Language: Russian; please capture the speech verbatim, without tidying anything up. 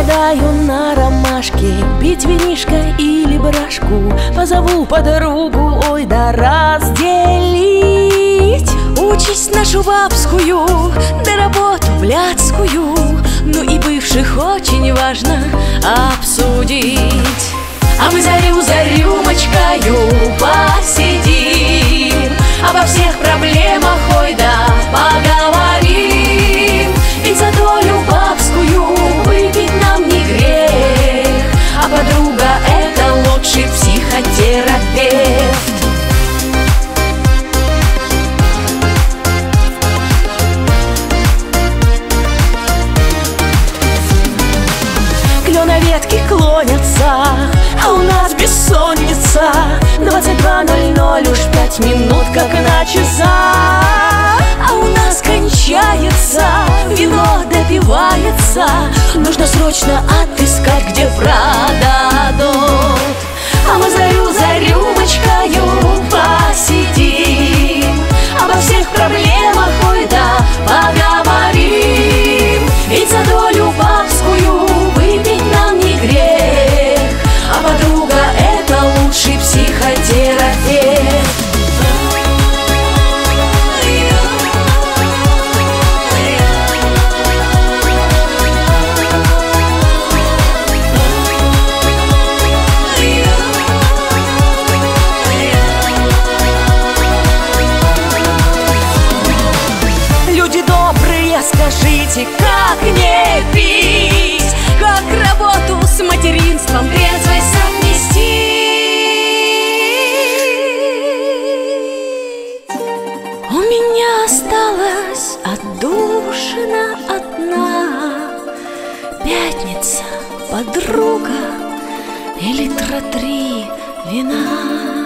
Погадаю на ромашке, пить винишко или брашку. Позову подругу, ой, да разделить. Участь нашу бабскую, да работу блядскую. Ну и бывших очень важно обсудить. А мы зарю за рюмочкою посидим, обо всех проблемах, ой, да поговорим. Ведь за долю бабскую выпить нам не грех, а подруга — это лучший психотерапевт. Клёна ветки клонятся, а у нас бессонница. Двадцать два ноль ноль, уж пять минут как на часах. А у нас кончается, вино допивается. Нужно срочно отыскать, где продадут. А мы зарю за рюмочкою посидим, обо всех проблемах, ой, да поговорим. Ведь за долю бабскую выпить нам не грех, а подруга — это лучший психотерапевт. Люди добрые, скажите, как не пить, как работу с материнством трезвой совместить? У меня осталась отдушина одна, пятница, подруга и литра три вина.